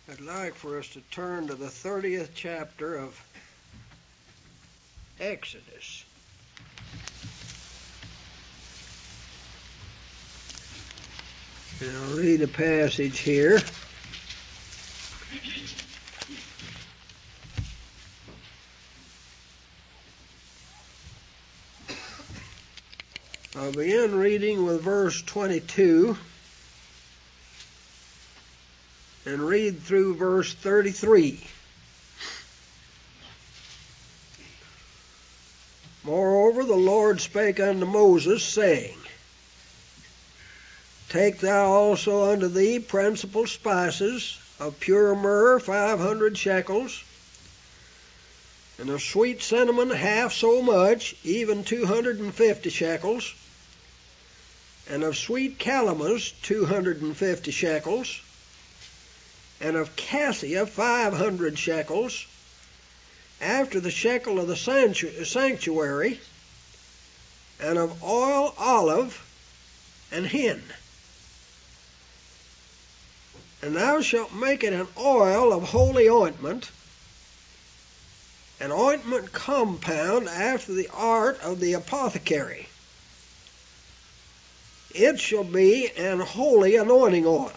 I'd like for us to turn to the 30th chapter of Exodus. And I'll read a passage here. I'll begin reading with verse 22 and read through verse 33. Moreover, the Lord spake unto Moses, saying, Take thou also unto thee principal spices of pure myrrh 500 shekels, and of sweet cinnamon half so much, even 250 shekels, and of sweet calamus 250 shekels, and of cassia 500 shekels, after the shekel of the sanctuary, and of oil olive and hin. And thou shalt make it an oil of holy ointment, an ointment compound after the art of the apothecary. It shall be an holy anointing oil.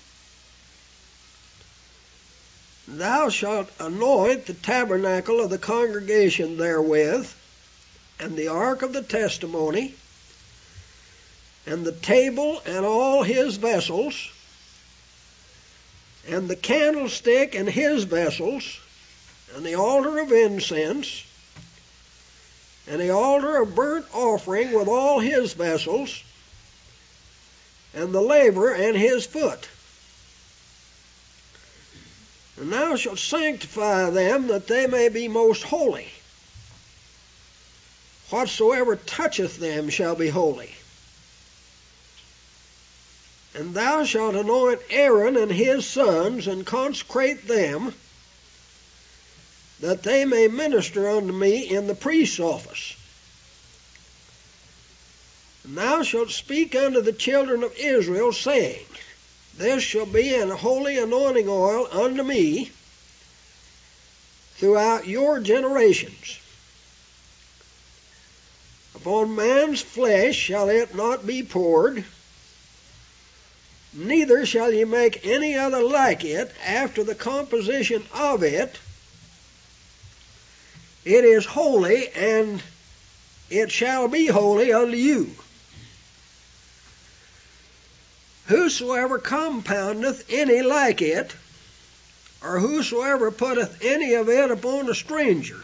Thou shalt anoint the tabernacle of the congregation therewith, and the ark of the testimony, and the table and all his vessels, and the candlestick and his vessels, and the altar of incense, and the altar of burnt offering with all his vessels, and the laver and his foot. And thou shalt sanctify them, that they may be most holy. Whatsoever toucheth them shall be holy. And thou shalt anoint Aaron and his sons, and consecrate them, that they may minister unto me in the priest's office. And thou shalt speak unto the children of Israel, saying, This shall be an holy anointing oil unto me throughout your generations. Upon man's flesh shall it not be poured, neither shall ye make any other like it after the composition of it. It is holy, and it shall be holy unto you. Whosoever compoundeth any like it, or whosoever putteth any of it upon a stranger,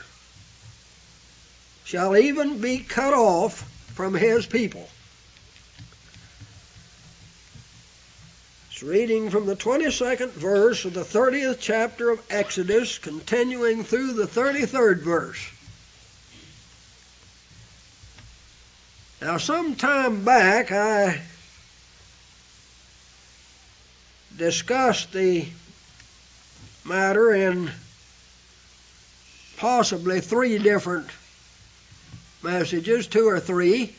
shall even be cut off from his people. It's reading from the 22nd verse of the 30th chapter of Exodus, continuing through the 33rd verse. Now, some time back, I discussed the matter in possibly 3 different messages, 2 or 3,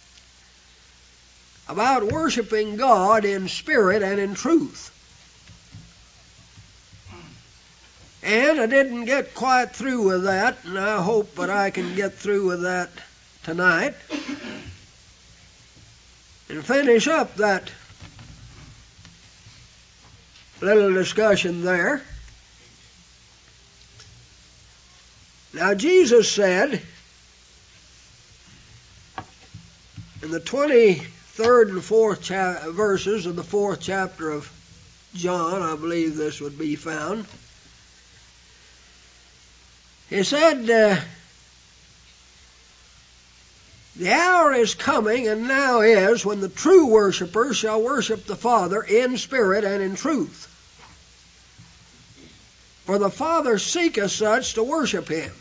about worshiping God in spirit and in truth. And I didn't get quite through with that, and I hope that I can get through with that tonight and finish up that little discussion there. Now, Jesus said in the 23rd and 4th verses of the 4th chapter of John, I believe this would be found, he said, The hour is coming, and now is, when the true worshipers shall worship the Father in spirit and in truth. For the Father seeketh such to worship him.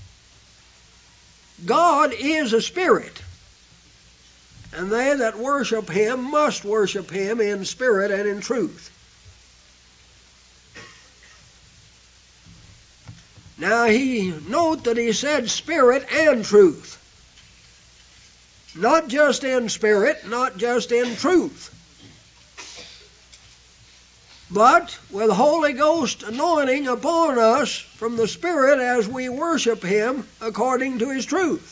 God is a spirit, and they that worship him must worship him in spirit and in truth. Now, note that he said spirit and truth. Not just in spirit, not just in truth. but with Holy Ghost anointing upon us from the Spirit as we worship Him according to His truth.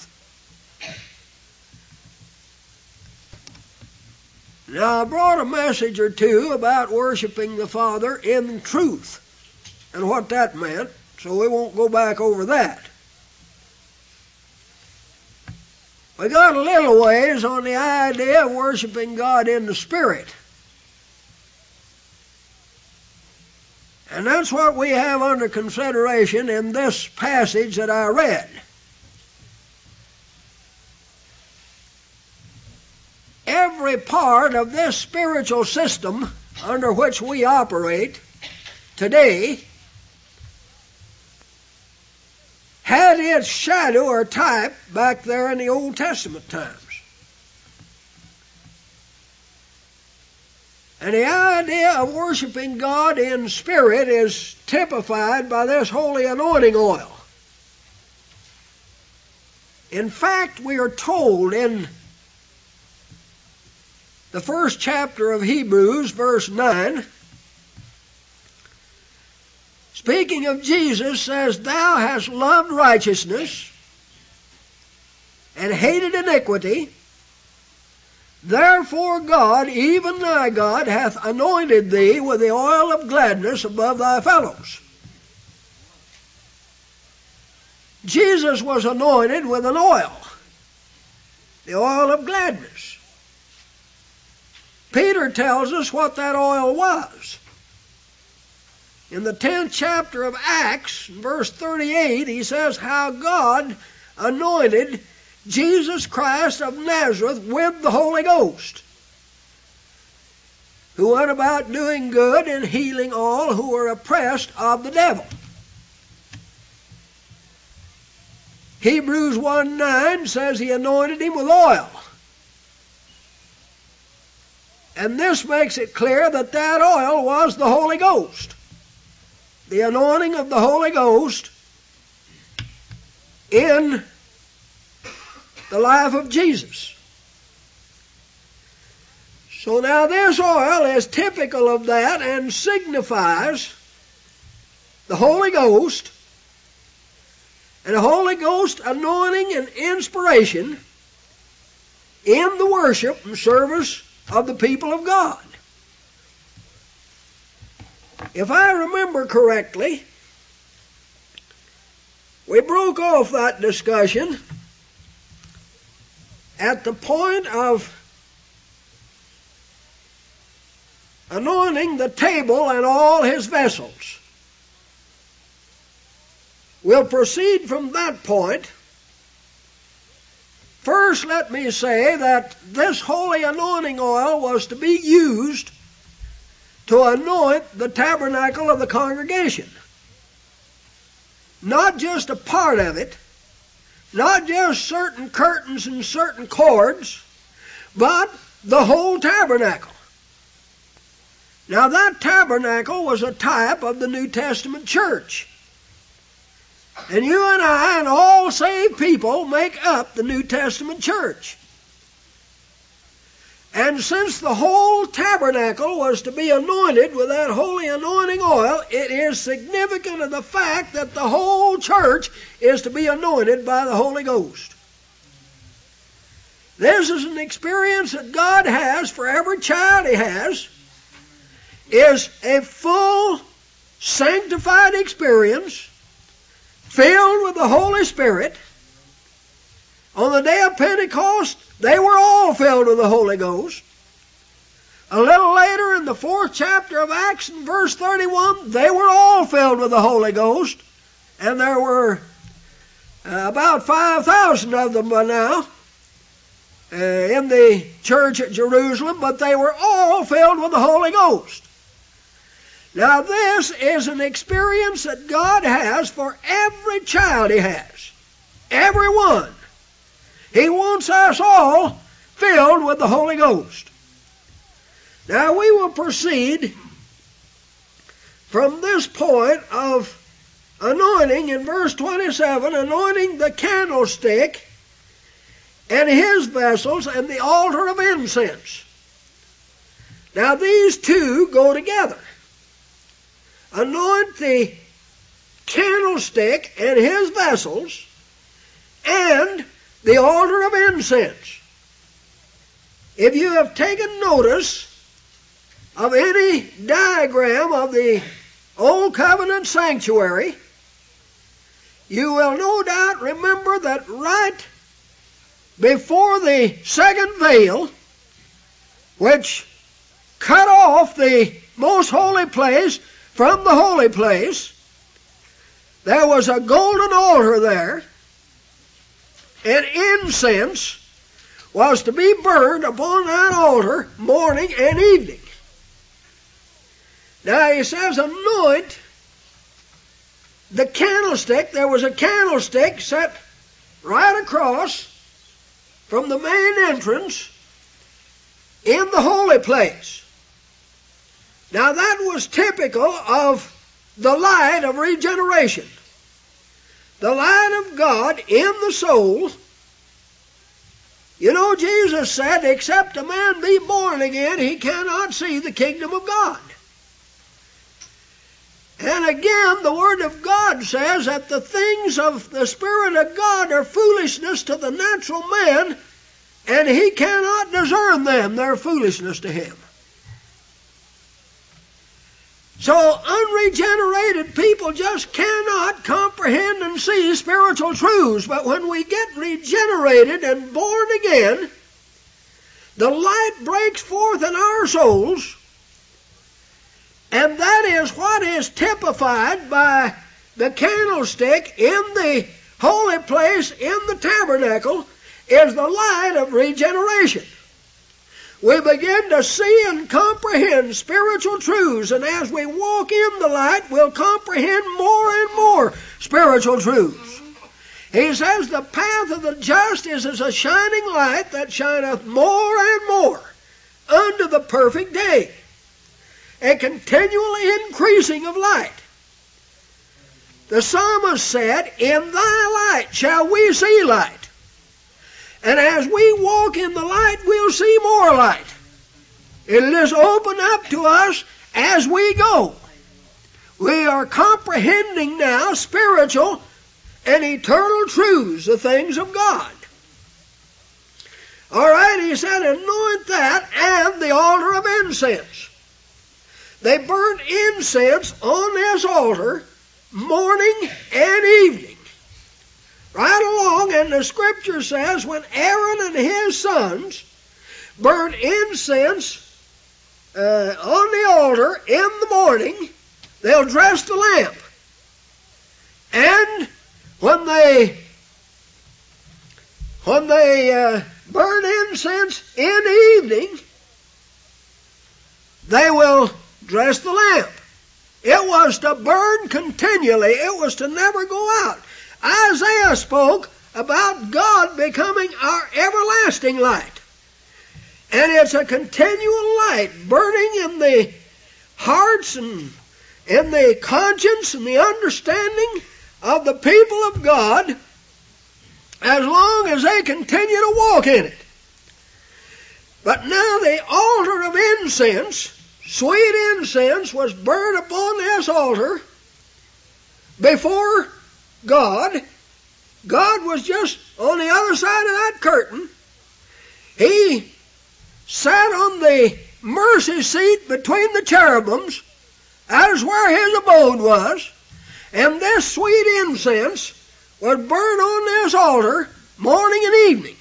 Now, I brought a message or two about worshiping the Father in truth and what that meant, so we won't go back over that. We got a little ways on the idea of worshiping God in the Spirit. And that's what we have under consideration in this passage that I read. Every part of this spiritual system under which we operate today had its shadow or type back there in the Old Testament times. And the idea of worshiping God in spirit is typified by this holy anointing oil. In fact, we are told in the first chapter of Hebrews, verse 9, speaking of Jesus, says, "Thou hast loved righteousness and hated iniquity. Therefore God, even thy God, hath anointed thee with the oil of gladness above thy fellows." Jesus was anointed with an oil, the oil of gladness. Peter tells us what that oil was. In the 10th chapter of Acts, verse 38, he says how God anointed Jesus Christ of Nazareth with the Holy Ghost, who went about doing good and healing all who were oppressed of the devil. Hebrews 1:9 says he anointed him with oil. And this makes it clear that that oil was the Holy Ghost. The anointing of the Holy Ghost in the life of Jesus. So now this oil is typical of that and signifies the Holy Ghost and the Holy Ghost anointing and inspiration in the worship and service of the people of God. If I remember correctly, we broke off that discussion at the point of anointing the table and all his vessels. We'll proceed from that point. First, let me say that this holy anointing oil was to be used to anoint the tabernacle of the congregation. Not just a part of it, not just certain curtains and certain cords, but the whole tabernacle. Now that tabernacle was a type of the New Testament church. And you and I and all saved people make up the New Testament church. And since the whole tabernacle was to be anointed with that holy anointing oil, it is significant of the fact that the whole church is to be anointed by the Holy Ghost. This is an experience that God has for every child He has, is a full sanctified experience filled with the Holy Spirit. On the day of Pentecost, they were all filled with the Holy Ghost. A little later in the 4th chapter of Acts, in verse 31, they were all filled with the Holy Ghost. And there were about 5,000 of them by now in the church at Jerusalem, but they were all filled with the Holy Ghost. Now this is an experience that God has for every child He has. Everyone. He wants us all filled with the Holy Ghost. Now we will proceed from this point of anointing in verse 27, anointing the candlestick and his vessels and the altar of incense. Now these two go together. anoint the candlestick and his vessels and the altar of incense. If you have taken notice of any diagram of the Old Covenant sanctuary, you will no doubt remember that right before the second veil, which cut off the most holy place from the holy place, there was a golden altar there, and incense was to be burned upon that altar morning and evening. Now he says, anoint the candlestick. There was a candlestick set right across from the main entrance in the holy place. Now that was typical of the light of regeneration. The light of God in the soul. You know, Jesus said, except a man be born again, he cannot see the kingdom of God. And again, the Word of God says that the things of the Spirit of God are foolishness to the natural man, and he cannot discern them. They're foolishness to him. So unregenerated people just cannot comprehend and see spiritual truths. But when we get regenerated and born again, the light breaks forth in our souls, and that is what is typified by the candlestick in the holy place in the tabernacle, is the light of regeneration. We begin to see and comprehend spiritual truths, and as we walk in the light, we'll comprehend more and more spiritual truths. He says, the path of the just is as a shining light that shineth more and more unto the perfect day, a continual increasing of light. The psalmist said, in thy light shall we see light. And as we walk in the light, we'll see more light. It'll just open up to us as we go. We are comprehending now spiritual and eternal truths, the things of God. All right, he said, anoint that and the altar of incense. They burnt incense on this altar morning and evening. Right along, and the Scripture says, when Aaron and his sons burned incense on the altar in the morning, they'll dress the lamp. And when they burn incense in the evening, they will dress the lamp. It was to burn continually. It was to never go out. Isaiah spoke about God becoming our everlasting light. And it's a continual light burning in the hearts and in the conscience and the understanding of the people of God as long as they continue to walk in it. But now the altar of incense, sweet incense, was burned upon this altar before God. God was just on the other side of that curtain. He sat on the mercy seat between the cherubims. That is where his abode was. And this sweet incense was burned on this altar morning and evening.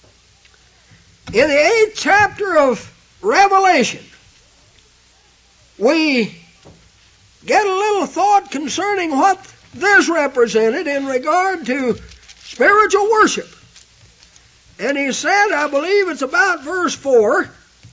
In the 8th chapter of Revelation, we get a little thought concerning what this represented in regard to spiritual worship. And he said, I believe it's about verse 4.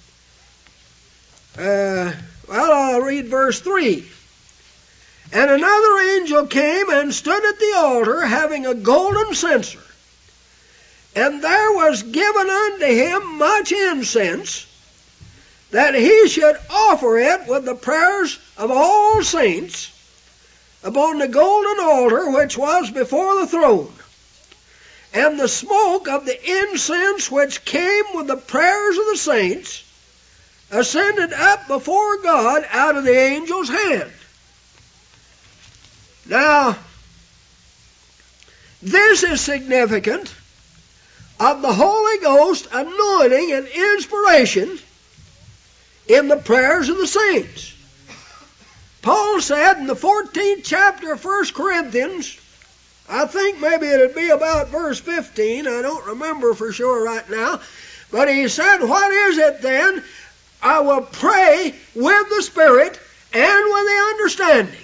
I'll read verse 3. And another angel came and stood at the altar, having a golden censer. And there was given unto him much incense, that he should offer it with the prayers of all saints upon the golden altar which was before the throne. And the smoke of the incense which came with the prayers of the saints ascended up before God out of the angel's hand. Now, this is significant of the Holy Ghost anointing and inspiration in the prayers of the saints. Paul said in the 14th chapter of 1 Corinthians, I think maybe it would be about verse 15, I don't remember for sure right now, but he said, what is it then? I will pray with the Spirit and with the understanding.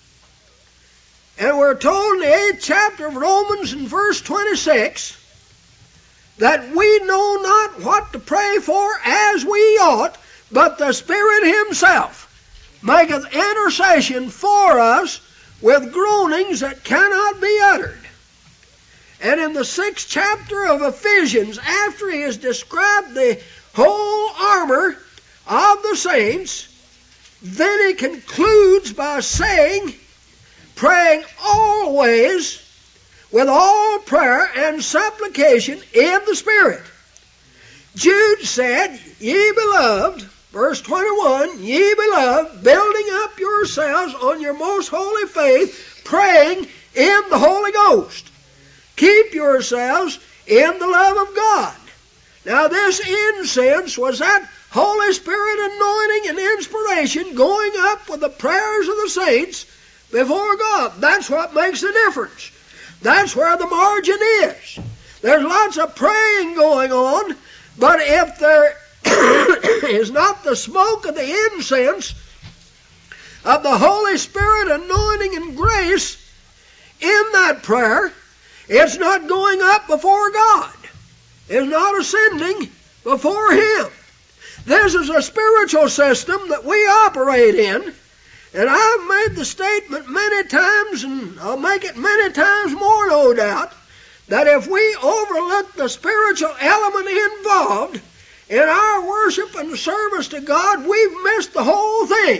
And we're told in the 8th chapter of Romans in verse 26 that we know not what to pray for as we ought, but the Spirit Himself maketh intercession for us with groanings that cannot be uttered. And in the 6th chapter of Ephesians, after he has described the whole armor of the saints, then he concludes by saying, praying always with all prayer and supplication in the Spirit. Jude said, ye beloved, verse 21, ye beloved, building up yourselves on your most holy faith, praying in the Holy Ghost. Keep yourselves in the love of God. Now this incense was that Holy Spirit anointing and inspiration going up with the prayers of the saints before God. That's what makes the difference. That's where the margin is. There's lots of praying going on, but if there is not the smoke of the incense of the Holy Spirit anointing and grace in that prayer, it's not going up before God. It's not ascending before Him. This is a spiritual system that we operate in, and I've made the statement many times, and I'll make it many times more, no doubt, that if we overlook the spiritual element involved in our worship and service to God, we've missed the whole thing.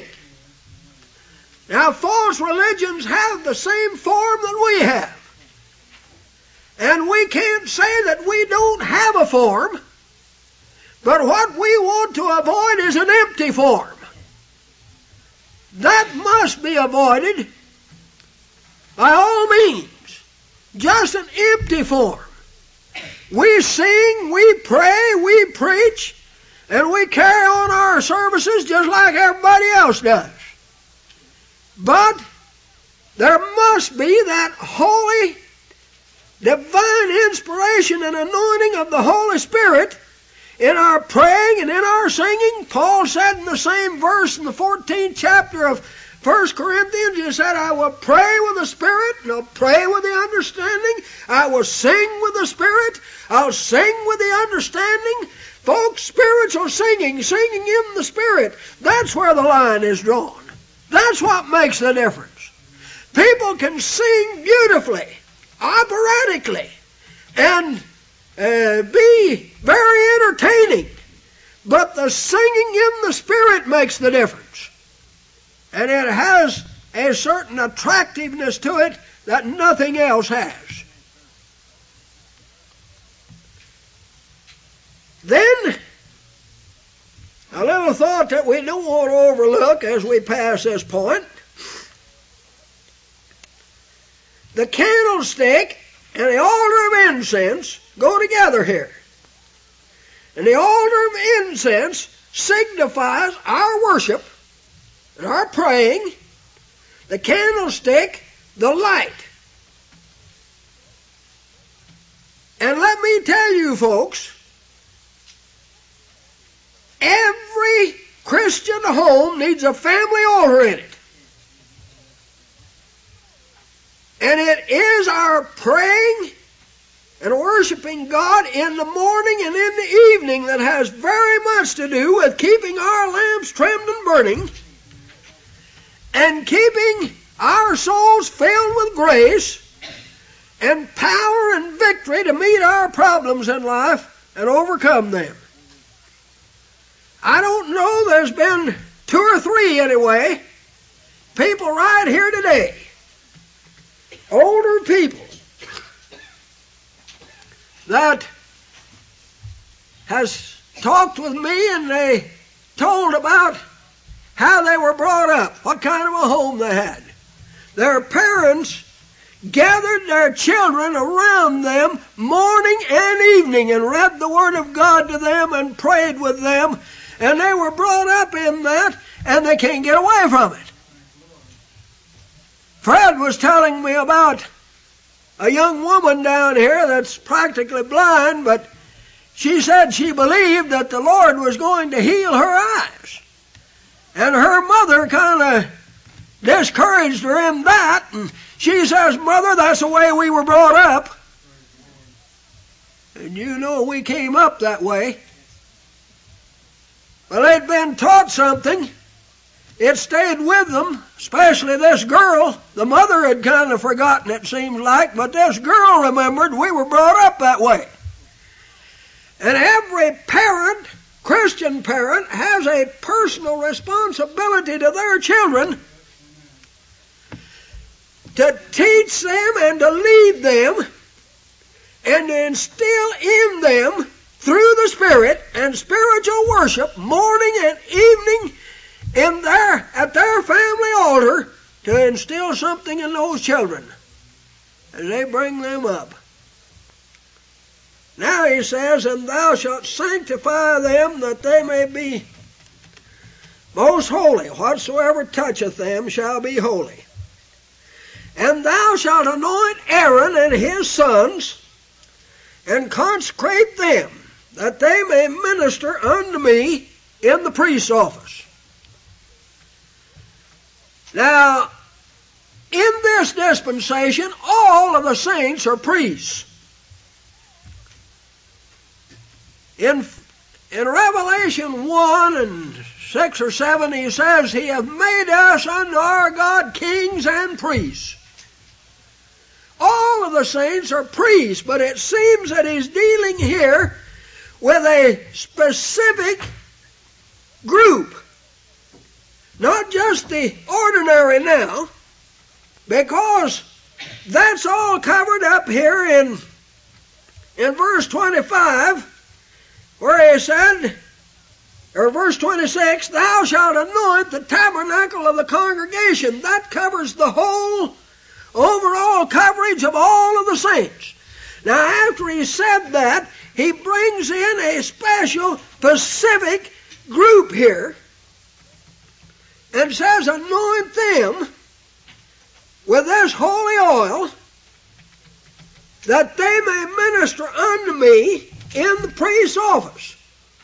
Now, false religions have the same form that we have. And we can't say that we don't have a form, but what we want to avoid is an empty form. That must be avoided by all means. Just an empty form. We sing, we pray, we preach, and we carry on our services just like everybody else does. But there must be that holy, divine inspiration and anointing of the Holy Spirit in our praying and in our singing. Paul said in the same verse in the 14th chapter of 1 Corinthians, he said, I will pray with the Spirit, and I'll pray with the understanding. I will sing with the Spirit, I'll sing with the understanding. Folks, spiritual singing, singing in the Spirit, that's where the line is drawn. That's what makes the difference. People can sing beautifully, operatically, and be very entertaining, but the singing in the Spirit makes the difference. And it has a certain attractiveness to it that nothing else has. Then, a little thought that we don't want to overlook as we pass this point. The candlestick and the altar of incense go together here. And the altar of incense signifies our worship and our praying. The candlestick, the light. And let me tell you folks, every Christian home needs a family altar in it. And it is our praying and worshiping God in the morning and in the evening that has very much to do with keeping our lamps trimmed and burning and keeping our souls filled with grace and power and victory to meet our problems in life and overcome them. I don't know, there's been 2 or 3 anyway, people right here today, older people, that has talked with me, and they told about how they were brought up, what kind of a home they had. their parents gathered their children around them morning and evening and read the Word of God to them and prayed with them, and they were brought up in that, and they can't get away from it. Fred was telling me about a young woman down here that's practically blind, but she said she believed that the Lord was going to heal her eyes. And her mother kind of discouraged her in that, and she says, "Mother, that's the way we were brought up." And you know we came up that way. Well, they'd been taught something. It stayed with them, especially this girl. The mother had kind of forgotten, it seems like, but this girl remembered we were brought up that way. And every parent, Christian parent, has a personal responsibility to their children to teach them and to lead them and to instill in them through the Spirit and spiritual worship morning and evening at their family altar, to instill something in those children as they bring them up. Now he says, "And thou shalt sanctify them that they may be most holy. Whatsoever toucheth them shall be holy. And thou shalt anoint Aaron and his sons, and consecrate them, that they may minister unto me in the priest's office." Now, in this dispensation, all of the saints are priests. In Revelation 1 and 6 or 7, he says, "He hath made us unto our God kings and priests." All of the saints are priests, but it seems that he's dealing here with a specific group. Not just the ordinary now, because that's all covered up here in verse 25, where he said, or verse 26, "Thou shalt anoint the tabernacle of the congregation." That covers the whole overall coverage of all of the saints. Now, after he said that, he brings in a special, specific group here, and says, "Anoint them with this holy oil, that they may minister unto me in the priest's office."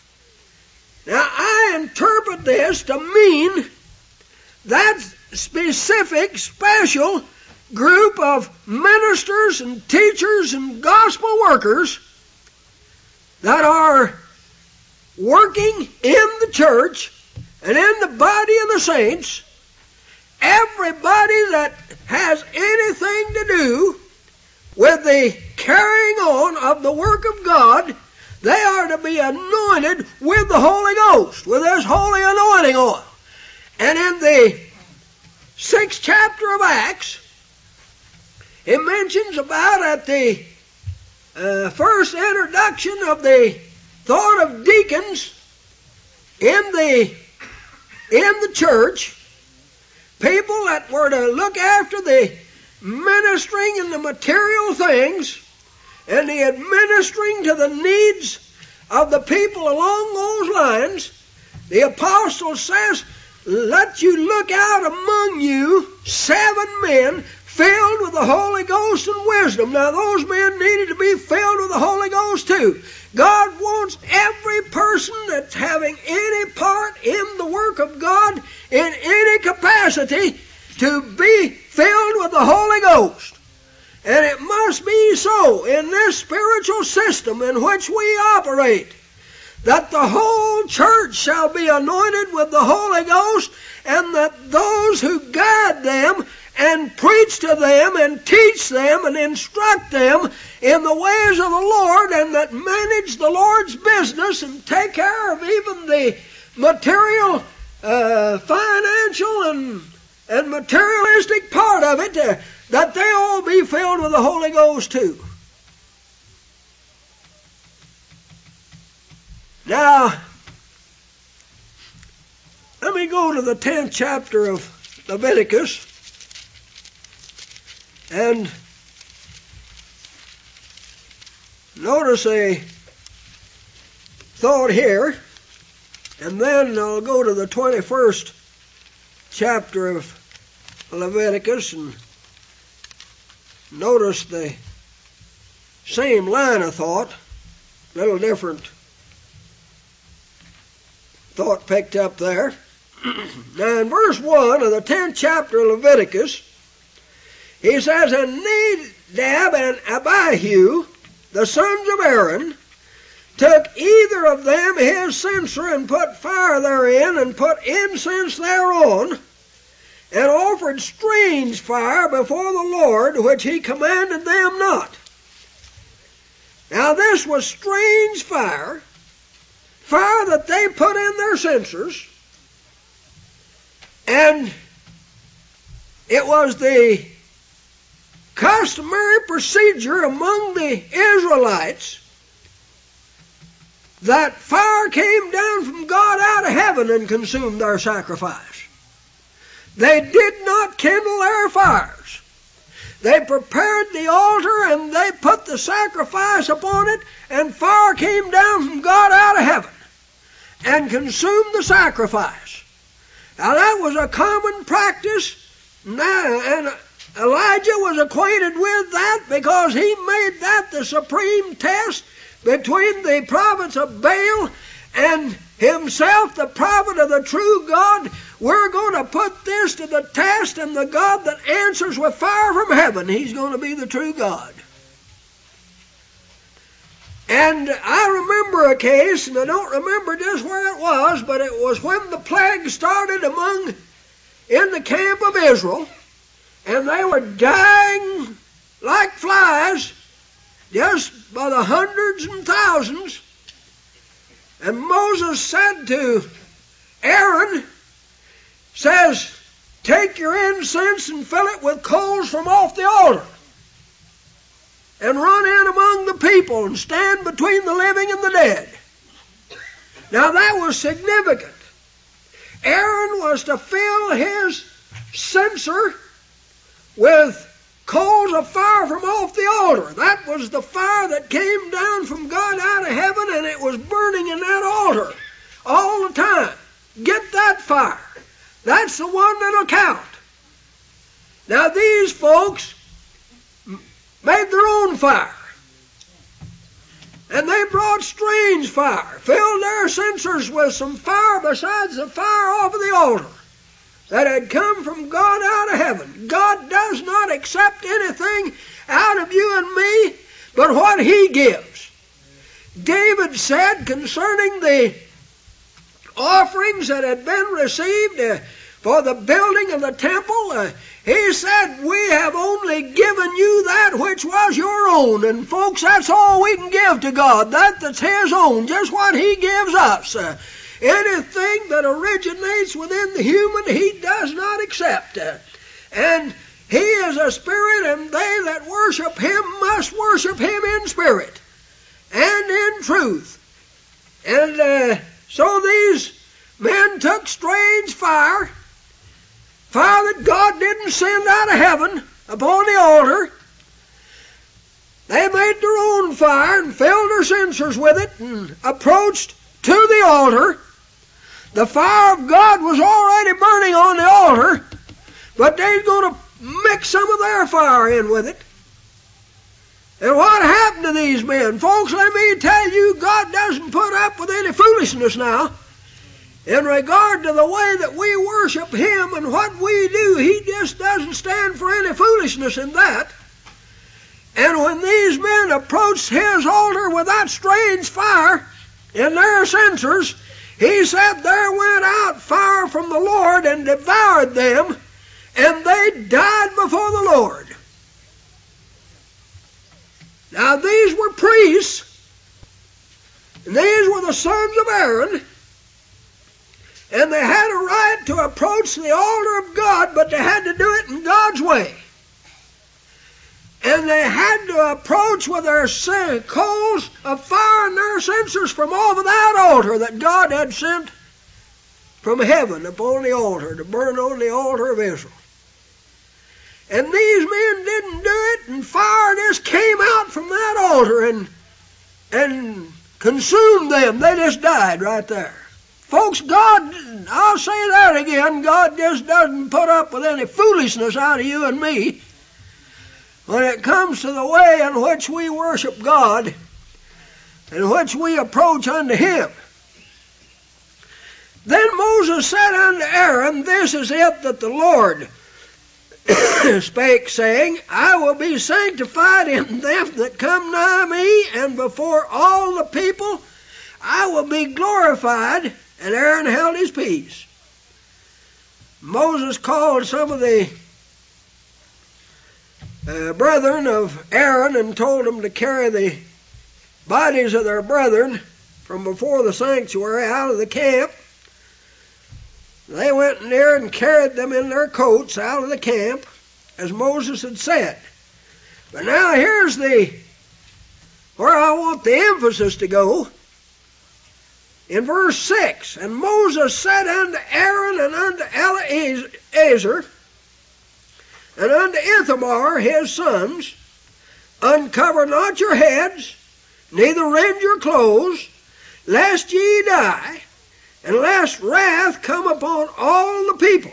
Now, I interpret this to mean that specific, special group of ministers and teachers and gospel workers that are working in the church and in the body of the saints. Everybody that has anything to do with the carrying on of the work of God, they are to be anointed with the Holy Ghost, with this holy anointing oil. And in the 6th chapter of Acts, it mentions about at the first introduction of the thought of deacons in the church, people that were to look after the ministering and the material things and the administering to the needs of the people along those lines. The apostle says, "Let you look out among you 7 men filled with the Holy Ghost and wisdom." Now, those men needed to be filled with the Holy Ghost too. God wants every person that's having any part in the work of God in any capacity to be filled with the Holy Ghost. And it must be so in this spiritual system in which we operate, that the whole church shall be anointed with the Holy Ghost, and that those who guide them and preach to them and teach them and instruct them in the ways of the Lord, and that manage the Lord's business and take care of even the material, financial and materialistic part of it, that they all be filled with the Holy Ghost too. Now, let me go to the 10th chapter of Leviticus. And notice a thought here, and then I'll go to the 21st chapter of Leviticus and notice the same line of thought, a little different thought picked up there. Now in verse 1 of the 10th chapter of Leviticus, he says, "And Nadab and Abihu, the sons of Aaron, took either of them his censer and put fire therein and put incense thereon, and offered strange fire before the Lord, which he commanded them not." Now this was strange fire, fire that they put in their censers, and it was the customary procedure among the Israelites that fire came down from God out of heaven and consumed their sacrifice. They did not kindle their fires. They prepared the altar and they put the sacrifice upon it, and fire came down from God out of heaven and consumed the sacrifice. Now that was a common practice, and Elijah was acquainted with that because he made that the supreme test between the prophets of Baal and himself, the prophet of the true God. We're going to put this to the test, and the God that answers with fire from heaven, he's going to be the true God. And I remember a case, and I don't remember just where it was, but it was when the plague started in the camp of Israel, and they were dying like flies, just by the hundreds and thousands. And Moses said to Aaron, says, "Take your incense and fill it with coals from off the altar, and run in among the people and stand between the living and the dead." Now that was significant. Aaron was to fill his censer with coals of fire from off the altar. That was the fire that came down from God out of heaven, and it was burning in that altar all the time. Get that fire. That's the one that'll count. Now these folks made their own fire, and they brought strange fire, filled their censers with some fire besides the fire off of the altar that had come from God out of heaven. God does not accept anything out of you and me but what he gives. David said concerning the offerings that had been received for the building of the temple, he said, "We have only given you that which was your own." And folks, that's all we can give to God, that's his own, just what he gives us. Anything that originates within the human, he does not accept. And he is a spirit, and they that worship him must worship him in spirit and in truth. And so these men took strange fire that God didn't send out of heaven upon the altar. They made their own fire and filled their censers with it and approached to the altar. The fire of God was already burning on the altar, but they're going to mix some of their fire in with it. And what happened to these men? Folks, let me tell you, God doesn't put up with any foolishness now. In regard to the way that we worship him and what we do, he just doesn't stand for any foolishness in that. And when these men approached his altar with that strange fire in their censers, he said there went out fire from the Lord and devoured them, and they died before the Lord. Now these were priests, and these were the sons of Aaron, and they had a right to approach the altar of God, but they had to do it in God's way. And they had to approach with their coals of fire and their censers from off of that altar that God had sent from heaven upon the altar to burn on the altar of Israel. And these men didn't do and fire just came out from that altar and consumed them. They just died right there. Folks, God, I'll say that again, God just doesn't put up with any foolishness out of you and me when it comes to the way in which we worship God and which we approach unto Him. Then Moses said unto Aaron, This is it that the Lord spake, saying, I will be sanctified in them that come nigh me, and before all the people I will be glorified. And Aaron held his peace. Moses called some of the brethren of Aaron and told them to carry the bodies of their brethren from before the sanctuary out of the camp. They went in there and carried them in their coats out of the camp, as Moses had said. But now here's where I want the emphasis to go. In verse 6, And Moses said unto Aaron and unto Eleazar and unto Ithamar his sons, Uncover not your heads, neither rend your clothes, lest ye die, and lest wrath come upon all the people.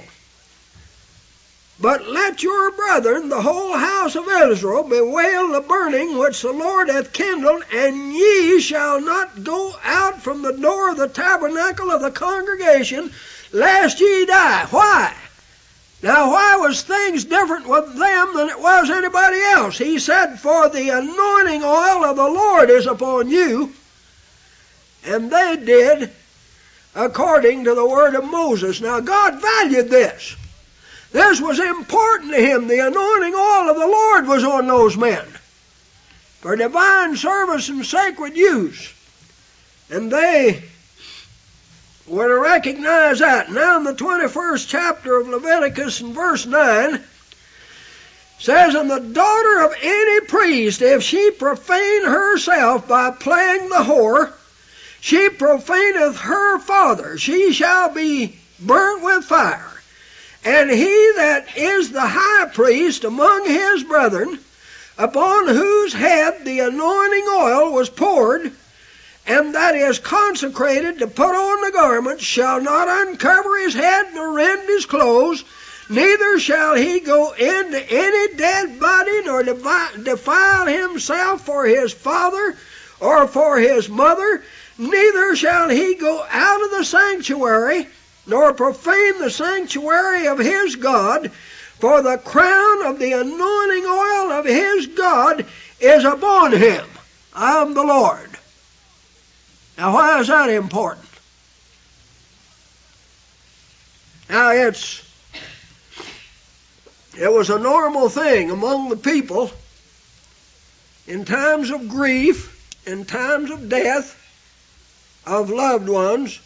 But let your brethren, the whole house of Israel, bewail the burning which the Lord hath kindled, and ye shall not go out from the door of the tabernacle of the congregation, lest ye die. Why? Now, why was things different with them than it was anybody else? He said, For the anointing oil of the Lord is upon you. And they did according to the word of Moses. Now, God valued this. This was important to him. The anointing oil of the Lord was on those men for divine service and sacred use. And they were to recognize that. Now in the 21st chapter of Leviticus in verse 9 says, And the daughter of any priest, if she profane herself by playing the whore, she profaneth her father. She shall be burnt with fire. And he that is the high priest among his brethren, upon whose head the anointing oil was poured, and that is consecrated to put on the garments, shall not uncover his head nor rend his clothes, neither shall he go into any dead body, nor defile himself for his father or for his mother, neither shall he go out of the sanctuary, nor profane the sanctuary of his God, for the crown of the anointing oil of his God is upon him. I am the Lord. Now, why is that important? Now, it was a normal thing among the people in times of grief, in times of death of loved ones,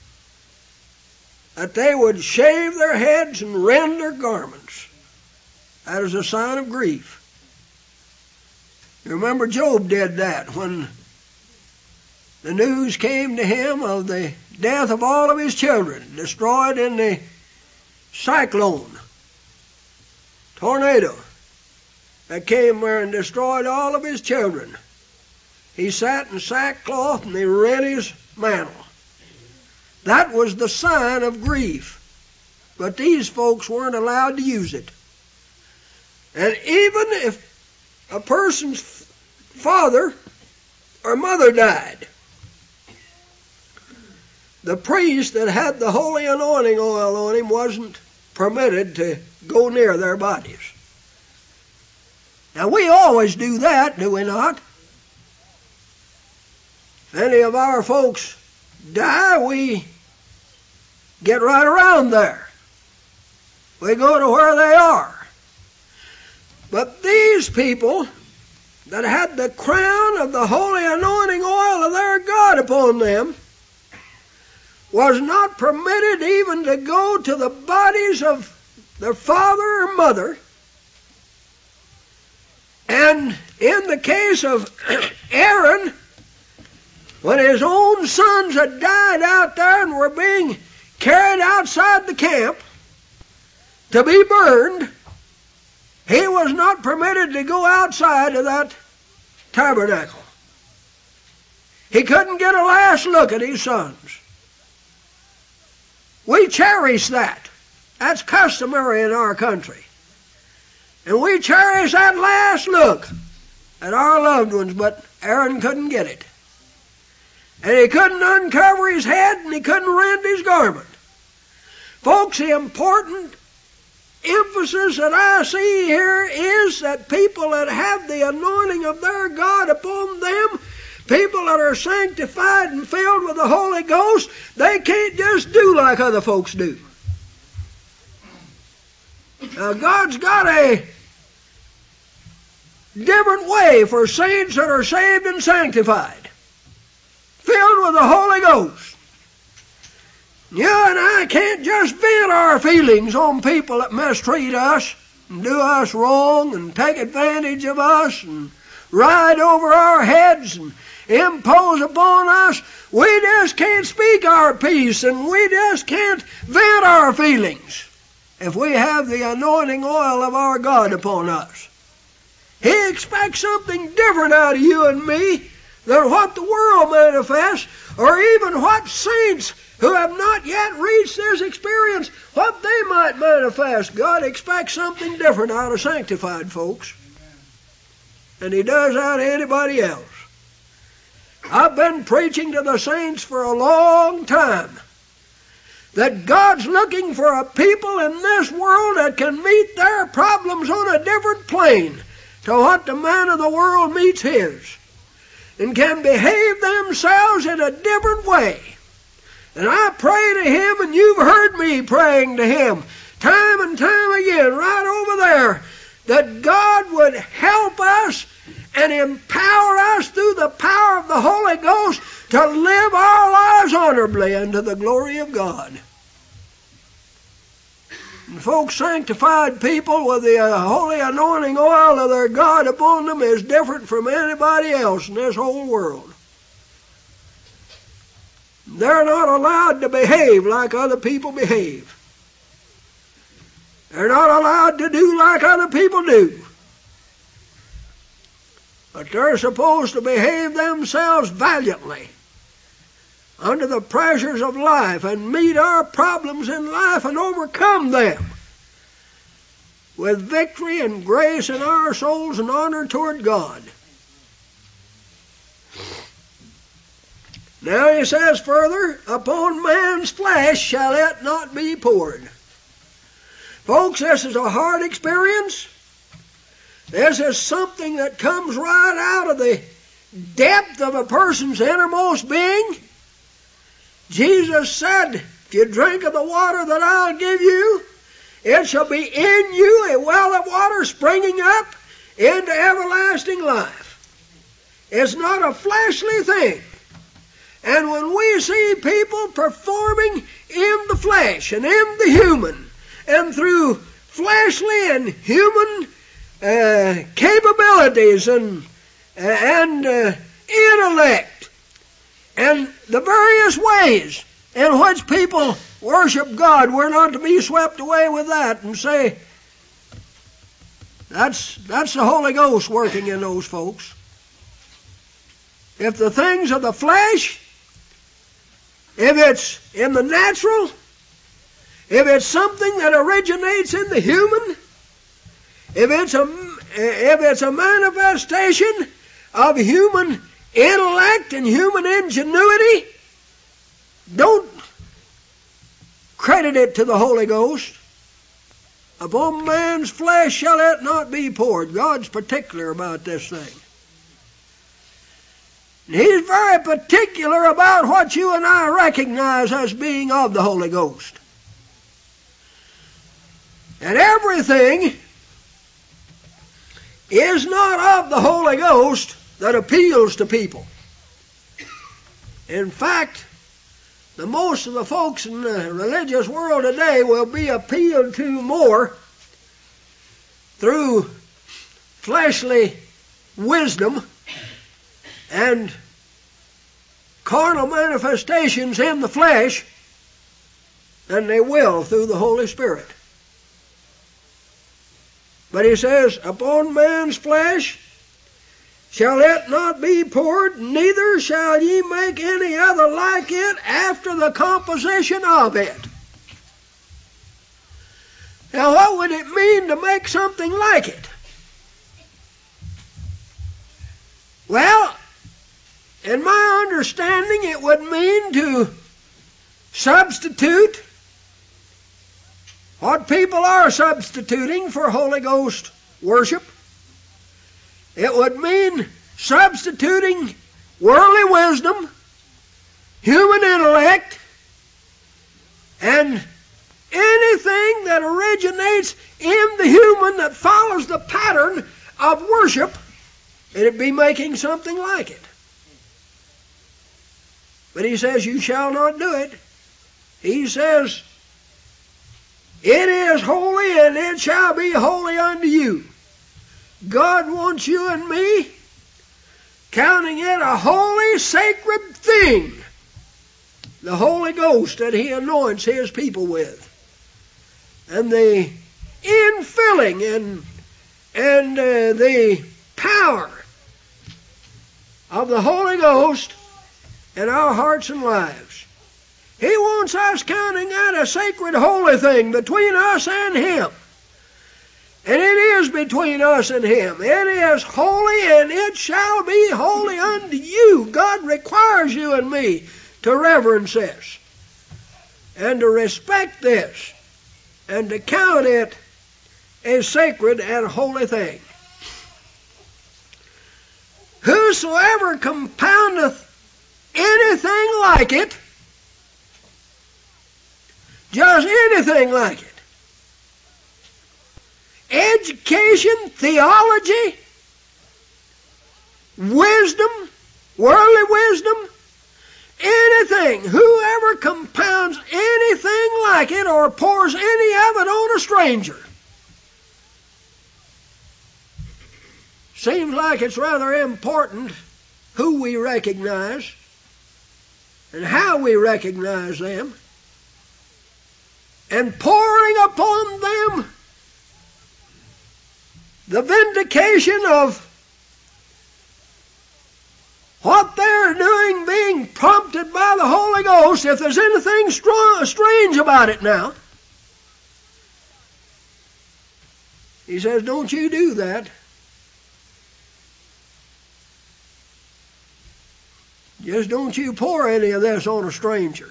that they would shave their heads and rend their garments. That is a sign of grief. You remember Job did that when the news came to him of the death of all of his children, destroyed in the cyclone, tornado that came there and destroyed all of his children. He sat in sackcloth and he rent his mantle. That was the sign of grief. But these folks weren't allowed to use it. And even if a person's father or mother died, the priest that had the holy anointing oil on him wasn't permitted to go near their bodies. Now, we always do that, do we not? If any of our folks die, we get right around there. We go to where they are. But these people that had the crown of the holy anointing oil of their God upon them was not permitted even to go to the bodies of their father or mother. And in the case of Aaron, when his own sons had died out there and were being carried outside the camp to be burned, He was not permitted to go outside of that tabernacle. He couldn't get a last look at his sons. We cherish that. That's customary in our country. And we cherish that last look at our loved ones, but Aaron couldn't get it. And he couldn't uncover his head, and he couldn't rend his garment. Folks, the important emphasis that I see here is that people that have the anointing of their God upon them, people that are sanctified and filled with the Holy Ghost, they can't just do like other folks do. Now, God's got a different way for saints that are saved and sanctified, filled with the Holy Ghost. You and I can't just vent our feelings on people that mistreat us and do us wrong and take advantage of us and ride over our heads and impose upon us. We just can't speak our piece, and we just can't vent our feelings if we have the anointing oil of our God upon us. He expects something different out of you and me than what the world manifests, or even what saints who have not yet reached this experience, what they might manifest. God expects something different out of sanctified folks than He does out of anybody else. I've been preaching to the saints for a long time that God's looking for a people in this world that can meet their problems on a different plane to what the man of the world meets his, and can behave themselves in a different way. And I pray to Him, and you've heard me praying to Him time and time again right over there, that God would help us and empower us through the power of the Holy Ghost to live our lives honorably unto the glory of God. And folks, sanctified people with the holy anointing oil of their God upon them is different from anybody else in this whole world. They're not allowed to behave like other people behave. They're not allowed to do like other people do. But they're supposed to behave themselves valiantly under the pressures of life and meet our problems in life and overcome them with victory and grace in our souls and honor toward God. Now he says further, upon man's flesh shall it not be poured. Folks, this is a hard experience. This is something that comes right out of the depth of a person's innermost being. Jesus said, if you drink of the water that I'll give you, it shall be in you a well of water springing up into everlasting life. It's not a fleshly thing. And when we see people performing in the flesh and in the human, and through fleshly and human capabilities and intellect, and the various ways in which people worship God, we're not to be swept away with that and say, that's the Holy Ghost working in those folks. If the things of the flesh, if it's in the natural, if it's something that originates in the human, if it's a manifestation of human intellect and human ingenuity, don't credit it to the Holy Ghost. Upon man's flesh shall it not be poured. God's particular about this thing. He's very particular about what you and I recognize as being of the Holy Ghost. And everything is not of the Holy Ghost that appeals to people. In fact, the most of the folks in the religious world today will be appealed to more through fleshly wisdom and carnal manifestations in the flesh than they will through the Holy Spirit. But he says, upon man's flesh shall it not be poured, neither shall ye make any other like it after the composition of it. Now, what would it mean to make something like it? Well, in my understanding, it would mean to substitute what people are substituting for Holy Ghost worship. It would mean substituting worldly wisdom, human intellect, and anything that originates in the human that follows the pattern of worship, it'd be making something like it. But he says, you shall not do it. He says, it is holy and it shall be holy unto you. God wants you and me counting it a holy, sacred thing, the Holy Ghost that He anoints His people with, and the infilling and the power of the Holy Ghost in our hearts and lives. He wants us counting that a sacred, holy thing between us and Him. And it is between us and Him. It is holy, and it shall be holy unto you. God requires you and me to reverence this, and to respect this, and to count it a sacred and holy thing. Whosoever compoundeth anything like it, just anything like it, education, theology, wisdom, worldly wisdom, anything, whoever compounds anything like it or pours any of it on a stranger, seems like it's rather important who we recognize and how we recognize them, and pouring upon them the vindication of what they're doing, being prompted by the Holy Ghost. If there's anything strange about it now, he says, don't you do that. Just don't you pour any of this on a stranger.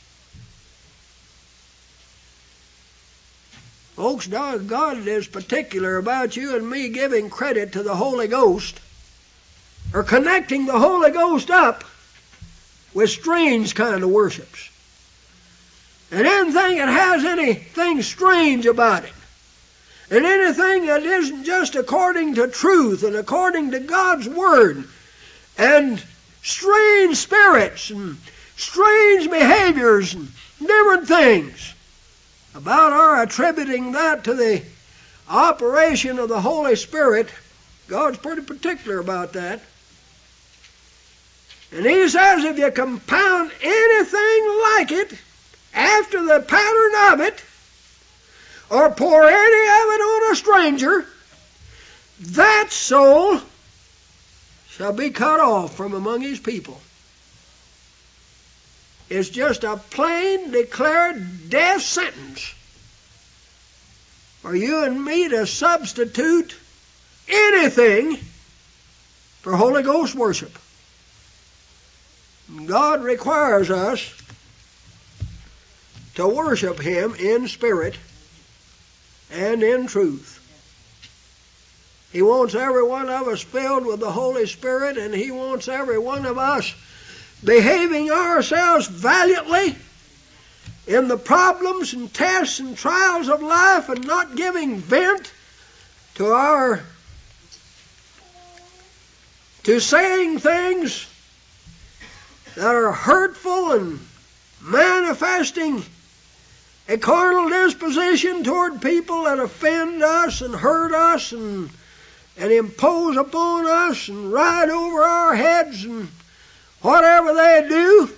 Folks, God is particular about you and me giving credit to the Holy Ghost, or connecting the Holy Ghost up with strange kind of worships. And anything that has anything strange about it, and anything that isn't just according to truth and according to God's Word, and strange spirits and strange behaviors and different things, about our attributing that to the operation of the Holy Spirit, God's pretty particular about that. And He says if you compound anything like it after the pattern of it, or pour any of it on a stranger, that soul shall be cut off from among His people. It's just a plain declared death sentence for you and me to substitute anything for Holy Ghost worship. God requires us to worship Him in spirit and in truth. He wants every one of us filled with the Holy Spirit, and He wants every one of us behaving ourselves valiantly in the problems and tests and trials of life, and not giving vent to saying things that are hurtful and manifesting a carnal disposition toward people that offend us and hurt us and impose upon us and ride over our heads and whatever they do.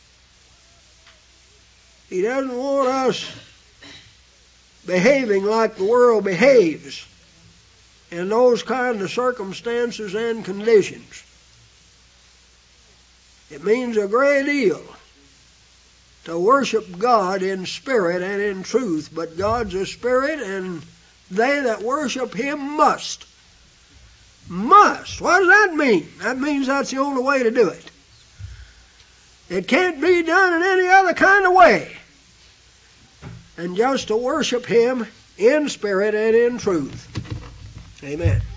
He doesn't want us behaving like the world behaves. in those kind of circumstances and conditions. It means a great deal to worship God in spirit and in truth, but God's a spirit, and they that worship Him must. Must. What does that mean? That means that's the only way to do it. It can't be done in any other kind of way than just to worship Him in spirit and in truth. Amen.